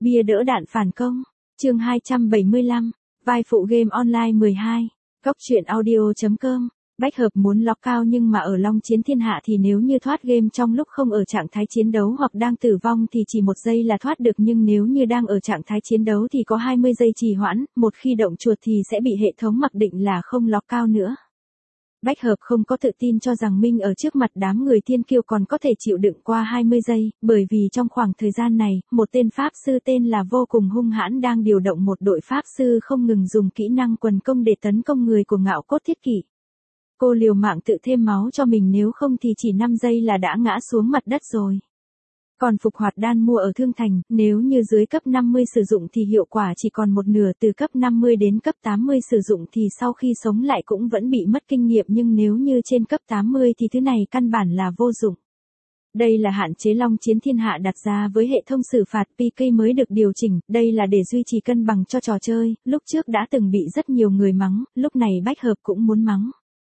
Bia đỡ đạn phản công. Chương 275. Vai phụ game online 12. Góc truyện audio.com. Bách hợp muốn lock cao nhưng mà ở Long Chiến Thiên Hạ thì nếu như thoát game trong lúc không ở trạng thái chiến đấu hoặc đang tử vong thì chỉ 1 giây là thoát được, nhưng nếu như đang ở trạng thái chiến đấu thì có 20 giây trì hoãn, một khi động chuột thì sẽ bị hệ thống mặc định là không lock cao nữa. Bách hợp không có tự tin cho rằng mình ở trước mặt đám người thiên kiêu còn có thể chịu đựng qua 20 giây, bởi vì trong khoảng thời gian này, một tên pháp sư tên là Vô Cùng Hung Hãn đang điều động một đội pháp sư không ngừng dùng kỹ năng quần công để tấn công người của Ngạo Cốt Thiết Kỷ. Cô liều mạng tự thêm máu cho mình, nếu không thì chỉ 5 giây là đã ngã xuống mặt đất rồi. Còn phục hoạt đan mua ở Thương Thành, nếu như dưới cấp 50 sử dụng thì hiệu quả chỉ còn một nửa, từ cấp 50 đến cấp 80 sử dụng thì sau khi sống lại cũng vẫn bị mất kinh nghiệm, nhưng nếu như trên cấp 80 thì thứ này căn bản là vô dụng. Đây là hạn chế Long Chiến Thiên Hạ đặt ra với hệ thống xử phạt PK mới được điều chỉnh, đây là để duy trì cân bằng cho trò chơi, lúc trước đã từng bị rất nhiều người mắng, lúc này Bách hợp cũng muốn mắng.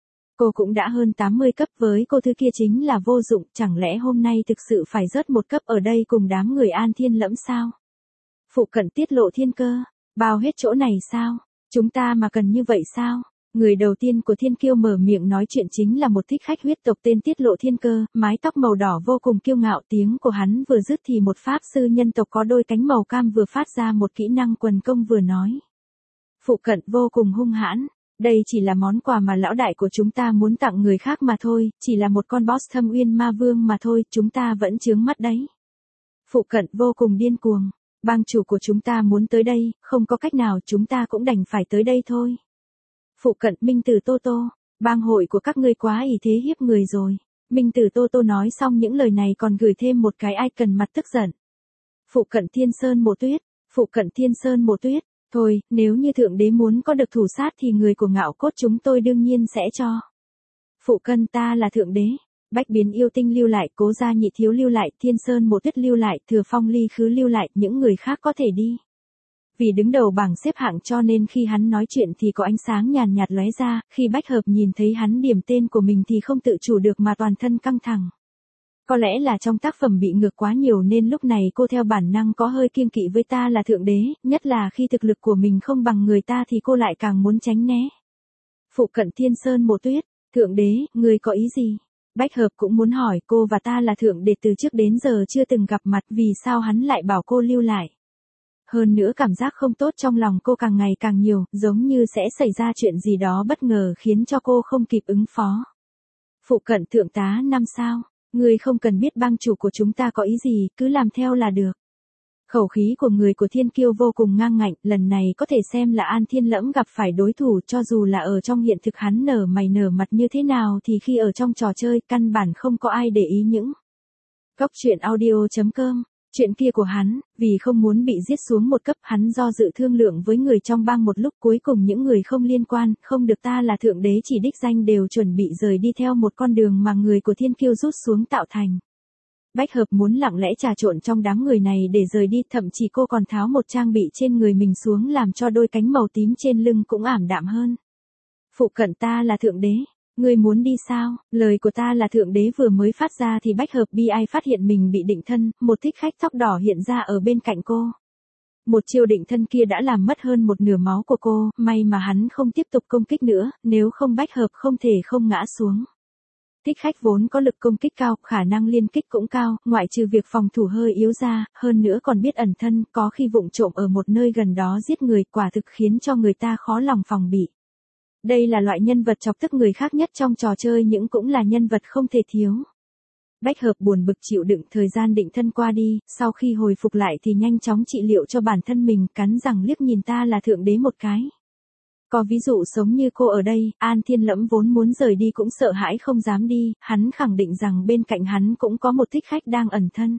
Cô cũng đã hơn 80 cấp, với cô thứ kia chính là vô dụng, chẳng lẽ hôm nay thực sự phải rớt một cấp ở đây cùng đám người An Thiên Lẫm sao? Phụ cận tiết lộ thiên cơ, bao hết chỗ này sao? Chúng ta mà cần như vậy sao? Người đầu tiên của Thiên Kiêu mở miệng nói chuyện chính là một thích khách huyết tộc tên Tiết Lộ Thiên Cơ, mái tóc màu đỏ vô cùng kiêu ngạo, tiếng của hắn vừa dứt thì một pháp sư nhân tộc có đôi cánh màu cam vừa phát ra một kỹ năng quần công vừa nói. Phụ cận vô cùng hung hãn. Đây chỉ là món quà mà lão đại của chúng ta muốn tặng người khác mà thôi, chỉ là một con boss Thâm Uyên Ma Vương mà thôi, chúng ta vẫn chướng mắt đấy. Phụ cận vô cùng điên cuồng, bang chủ của chúng ta muốn tới đây, không có cách nào, chúng ta cũng đành phải tới đây thôi. Phụ cận Minh Tử Tô Tô, bang hội của các ngươi quá ỷ thế hiếp người rồi. Minh Tử Tô Tô nói xong những lời này còn gửi thêm một cái icon mặt tức giận. Phụ cận Thiên Sơn Mộ Tuyết, phụ cận Thiên Sơn Mộ Tuyết. Thôi, nếu như thượng đế muốn có được thủ sát thì người của Ngạo Cốt chúng tôi đương nhiên sẽ cho. Phụ cân ta là thượng đế. Bách Biến Yêu Tinh lưu lại, Cố Gia Nhị Thiếu lưu lại, Thiên Sơn Mộ Tuyết lưu lại, Thừa Phong Ly Khứ lưu lại, những người khác có thể đi. Vì đứng đầu bảng xếp hạng cho nên khi hắn nói chuyện thì có ánh sáng nhàn nhạt lóe ra, khi Bách Hợp nhìn thấy hắn điểm tên của mình thì không tự chủ được mà toàn thân căng thẳng. Có lẽ là trong tác phẩm bị ngược quá nhiều nên lúc này cô theo bản năng có hơi kiêng kỵ với ta là thượng đế, nhất là khi thực lực của mình không bằng người ta thì cô lại càng muốn tránh né. Phụ cận Thiên Sơn Mộ Tuyết, thượng đế, người có ý gì? Bách Hợp cũng muốn hỏi, cô và ta là thượng đế từ trước đến giờ chưa từng gặp mặt, vì sao hắn lại bảo cô lưu lại? Hơn nữa cảm giác không tốt trong lòng cô càng ngày càng nhiều, giống như sẽ xảy ra chuyện gì đó bất ngờ khiến cho cô không kịp ứng phó. Phụ cận thượng tá 5 sao? Ngươi không cần biết bang chủ của chúng ta có ý gì, cứ làm theo là được. Khẩu khí của người của Thiên Kiêu vô cùng ngang ngạnh, lần này có thể xem là An Thiên Lẫm gặp phải đối thủ, cho dù là ở trong hiện thực hắn nở mày nở mặt như thế nào thì khi ở trong trò chơi căn bản không có ai để ý những. Góc truyện audio.com. Chuyện kia của hắn, vì không muốn bị giết xuống một cấp, hắn do dự thương lượng với người trong bang một lúc, cuối cùng những người không liên quan, không được ta là thượng đế chỉ đích danh đều chuẩn bị rời đi theo một con đường mà người của Thiên Kiêu rút xuống tạo thành. Bách Hợp muốn lặng lẽ trà trộn trong đám người này để rời đi, thậm chí cô còn tháo một trang bị trên người mình xuống làm cho đôi cánh màu tím trên lưng cũng ảm đạm hơn. Phụ cận ta là thượng đế. Ngươi muốn đi sao? Lời của ta là thượng đế vừa mới phát ra thì Bách Hợp bi ai phát hiện mình bị định thân, một thích khách tóc đỏ hiện ra ở bên cạnh cô. Một chiêu định thân kia đã làm mất hơn một nửa máu của cô, may mà hắn không tiếp tục công kích nữa, nếu không Bách Hợp không thể không ngã xuống. Thích khách vốn có lực công kích cao, khả năng liên kích cũng cao, ngoại trừ việc phòng thủ hơi yếu ra, hơn nữa còn biết ẩn thân, có khi vụng trộm ở một nơi gần đó giết người, quả thực khiến cho người ta khó lòng phòng bị. Đây là loại nhân vật chọc tức người khác nhất trong trò chơi, nhưng cũng là nhân vật không thể thiếu. Bách Hợp buồn bực chịu đựng thời gian định thân qua đi, sau khi hồi phục lại thì nhanh chóng trị liệu cho bản thân mình, cắn răng liếc nhìn ta là thượng đế một cái. Có ví dụ sống như cô ở đây, An Thiên Lẫm vốn muốn rời đi cũng sợ hãi không dám đi, hắn khẳng định rằng bên cạnh hắn cũng có một thích khách đang ẩn thân.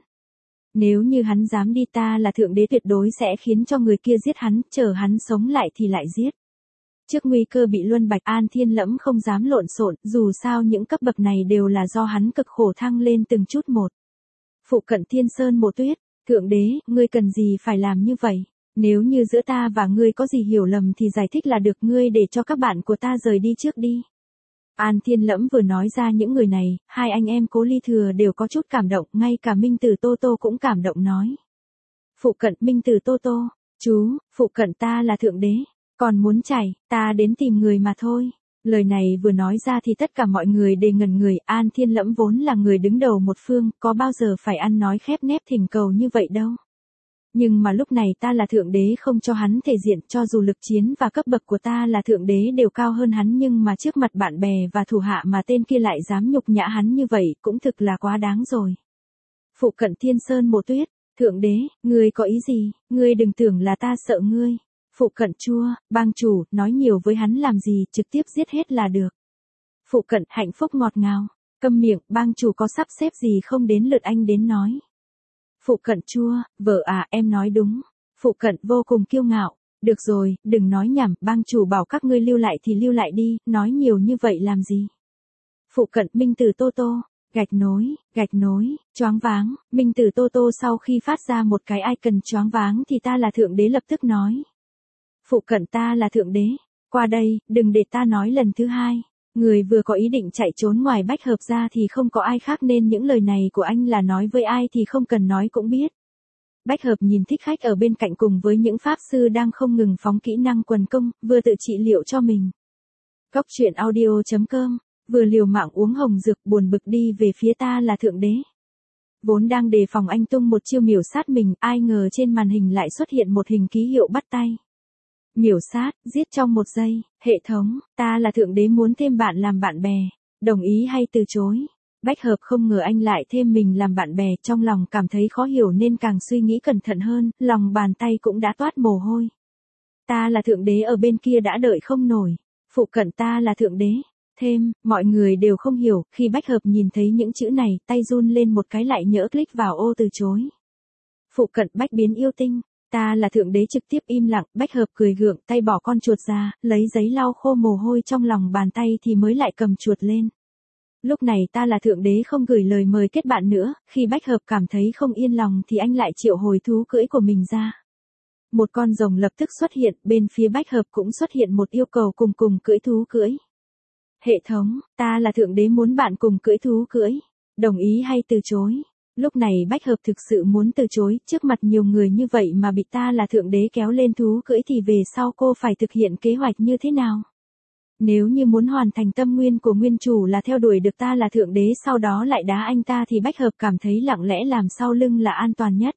Nếu như hắn dám đi ta là thượng đế tuyệt đối sẽ khiến cho người kia giết hắn, chờ hắn sống lại thì lại giết. Trước nguy cơ bị luân bạch, An Thiên Lẫm không dám lộn xộn, dù sao những cấp bậc này đều là do hắn cực khổ thăng lên từng chút một. Phụ cận Thiên Sơn Mộ Tuyết, thượng đế, ngươi cần gì phải làm như vậy? Nếu như giữa ta và ngươi có gì hiểu lầm thì giải thích là được, ngươi để cho các bạn của ta rời đi trước đi. An Thiên Lẫm vừa nói ra những người này, hai anh em Cố Ly Thừa đều có chút cảm động, ngay cả Minh Tử Tô Tô cũng cảm động nói. Phụ cận Minh Từ Tô Tô. Chú, phụ cận ta là thượng đế. Còn muốn chảy, ta đến tìm người mà thôi. Lời này vừa nói ra thì tất cả mọi người đều ngẩn người. An Thiên Lẫm vốn là người đứng đầu một phương, có bao giờ phải ăn nói khép nép thỉnh cầu như vậy đâu. Nhưng mà lúc này ta là thượng đế không cho hắn thể diện, cho dù lực chiến và cấp bậc của ta là thượng đế đều cao hơn hắn, nhưng mà trước mặt bạn bè và thủ hạ mà tên kia lại dám nhục nhã hắn như vậy cũng thực là quá đáng rồi. Phụ cận Thiên Sơn Mộ Tuyết. Thượng đế, ngươi có ý gì, ngươi đừng tưởng là ta sợ ngươi. Phụ cận Chua, bang chủ, nói nhiều với hắn làm gì, trực tiếp giết hết là được. Phụ cận Hạnh Phúc ngọt ngào. Câm miệng, bang chủ có sắp xếp gì không đến lượt anh đến nói. Phụ cận Chua, vợ à, em nói đúng. Phụ cận vô cùng kiêu ngạo. Được rồi, đừng nói nhảm, bang chủ bảo các ngươi lưu lại thì lưu lại đi, nói nhiều như vậy làm gì. Phụ cận Minh Từ Tô Tô. Gạch nối, choáng váng. Minh Từ Tô Tô sau khi phát ra một cái icon choáng váng thì ta là thượng đế lập tức nói. Phụ cận ta là thượng đế. Qua đây, đừng để ta nói lần thứ hai. Người vừa có ý định chạy trốn ngoài Bách Hợp ra thì không có ai khác, nên những lời này của anh là nói với ai thì không cần nói cũng biết. Bách Hợp nhìn thích khách ở bên cạnh cùng với những pháp sư đang không ngừng phóng kỹ năng quần công, vừa tự trị liệu cho mình. Cóc truyện audio.com, vừa liều mạng uống hồng dược buồn bực đi về phía ta là thượng đế. Vốn đang đề phòng anh tung một chiêu miểu sát mình, ai ngờ trên màn hình lại xuất hiện một hình ký hiệu bắt tay. Miểu sát, giết trong 1 giây, hệ thống, ta là thượng đế muốn thêm bạn làm bạn bè, đồng ý hay từ chối? Bách Hợp không ngờ anh lại thêm mình làm bạn bè, trong lòng cảm thấy khó hiểu nên càng suy nghĩ cẩn thận hơn, lòng bàn tay cũng đã toát mồ hôi. Ta là thượng đế ở bên kia đã đợi không nổi, phụ cận ta là thượng đế, thêm, mọi người đều không hiểu, khi Bách Hợp nhìn thấy những chữ này, tay run lên một cái lại nhỡ click vào ô từ chối. Phụ cận Bách biến yêu tinh. Ta là thượng đế trực tiếp im lặng, Bách Hợp cười gượng, tay bỏ con chuột ra, lấy giấy lau khô mồ hôi trong lòng bàn tay thì mới lại cầm chuột lên. Lúc này ta là thượng đế không gửi lời mời kết bạn nữa, khi Bách Hợp cảm thấy không yên lòng thì anh lại triệu hồi thú cưỡi của mình ra. Một con rồng lập tức xuất hiện, bên phía Bách Hợp cũng xuất hiện một yêu cầu cùng cưỡi thú cưỡi. Hệ thống, ta là thượng đế muốn bạn cùng cưỡi thú cưỡi, đồng ý hay từ chối? Lúc này Bách Hợp thực sự muốn từ chối, trước mặt nhiều người như vậy mà bị ta là thượng đế kéo lên thú cưỡi thì về sau cô phải thực hiện kế hoạch như thế nào? Nếu như muốn hoàn thành tâm nguyên của nguyên chủ là theo đuổi được ta là thượng đế sau đó lại đá anh ta thì Bách Hợp cảm thấy lặng lẽ làm sau lưng là an toàn nhất.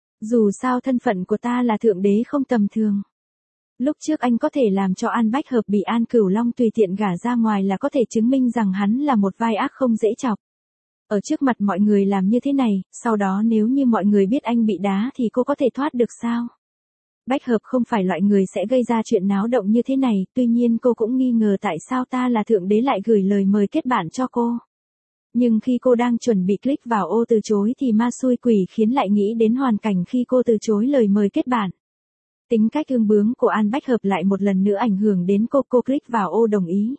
Dù sao thân phận của ta là thượng đế không tầm thường. Lúc trước anh có thể làm cho An Bách Hợp bị An Cửu Long tùy tiện gả ra ngoài là có thể chứng minh rằng hắn là một vai ác không dễ chọc. Ở trước mặt mọi người làm như thế này, sau đó nếu như mọi người biết anh bị đá thì cô có thể thoát được sao? Bách Hợp không phải loại người sẽ gây ra chuyện náo động như thế này, tuy nhiên cô cũng nghi ngờ tại sao ta là thượng đế lại gửi lời mời kết bạn cho cô. Nhưng khi cô đang chuẩn bị click vào ô từ chối thì ma xui quỷ khiến lại nghĩ đến hoàn cảnh khi cô từ chối lời mời kết bạn. Tính cách ương bướng của An Bách Hợp lại một lần nữa ảnh hưởng đến cô click vào ô đồng ý.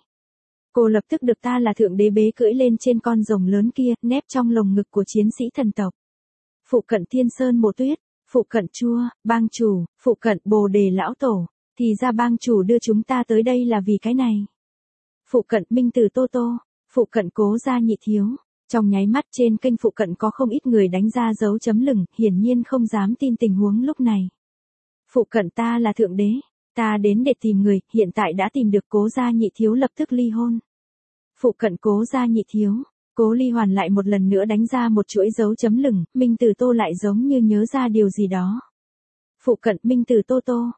Cô lập tức được ta là thượng đế bế cưỡi lên trên con rồng lớn kia, nép trong lồng ngực của chiến sĩ thần tộc. Phụ cận Thiên Sơn Mộ Tuyết, phụ cận Chua, bang chủ, phụ cận Bồ Đề Lão Tổ, thì ra bang chủ đưa chúng ta tới đây là vì cái này. Phụ cận Minh Từ Tô Tô, phụ cận Cố Gia Nhị Thiếu. Trong nháy mắt trên kênh phụ cận có không ít người đánh ra dấu chấm lửng, hiển nhiên không dám tin tình huống lúc này. Phụ cận ta là thượng đế, ta đến để tìm người, hiện tại đã tìm được Cố Gia Nhị Thiếu lập tức ly hôn. Phụ cận Cố Gia Nhị Thiếu, Cố Ly Hoàn lại một lần nữa đánh ra một chuỗi dấu chấm lửng, Minh Từ Tô lại giống như nhớ ra điều gì đó. Phụ cận Minh Từ Tô Tô,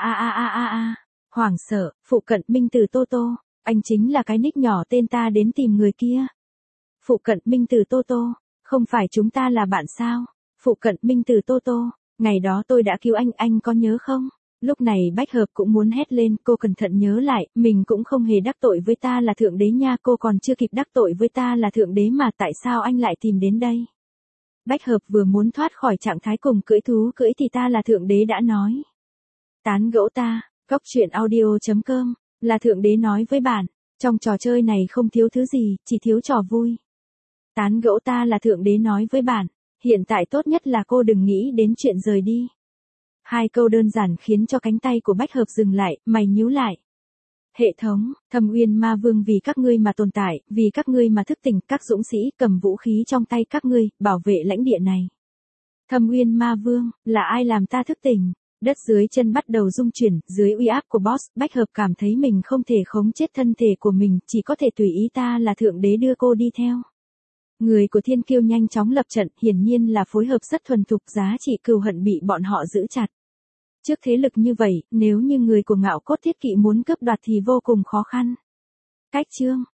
hoảng sợ, phụ cận Minh Từ Tô Tô, anh chính là cái nick nhỏ tên ta đến tìm người kia. Phụ cận Minh Từ Tô Tô, không phải chúng ta là bạn sao? Phụ cận Minh Từ Tô Tô, ngày đó tôi đã cứu anh có nhớ không? Lúc này Bách Hợp cũng muốn hét lên, cô cẩn thận nhớ lại, mình cũng không hề đắc tội với ta là thượng đế nha, cô còn chưa kịp đắc tội với ta là thượng đế mà tại sao anh lại tìm đến đây? Bách Hợp vừa muốn thoát khỏi trạng thái cùng cưỡi thú cưỡi thì ta là thượng đế đã nói. Tán gẫu ta, cóc truyện audio.com, là thượng đế nói với bạn, trong trò chơi này không thiếu thứ gì, chỉ thiếu trò vui. Tán gẫu ta là thượng đế nói với bạn, hiện tại tốt nhất là cô đừng nghĩ đến chuyện rời đi. 2 câu đơn giản khiến cho cánh tay của Bách Hợp dừng lại, mày nhíu lại. Hệ thống, Thâm Uyên Ma Vương vì các ngươi mà tồn tại, vì các ngươi mà thức tỉnh, các dũng sĩ cầm vũ khí trong tay các ngươi, bảo vệ lãnh địa này. Thâm Uyên Ma Vương, là ai làm ta thức tỉnh? Đất dưới chân bắt đầu rung chuyển, dưới uy áp của boss, Bách Hợp cảm thấy mình không thể khống chết thân thể của mình, chỉ có thể tùy ý ta là thượng đế đưa cô đi theo. Người của Thiên Kiêu nhanh chóng lập trận, hiển nhiên là phối hợp rất thuần thục, giá trị cừu hận bị bọn họ giữ chặt. Trước thế lực như vậy, nếu như người của Ngạo Cốt Thiết Kỵ muốn cướp đoạt thì vô cùng khó khăn. Cách chương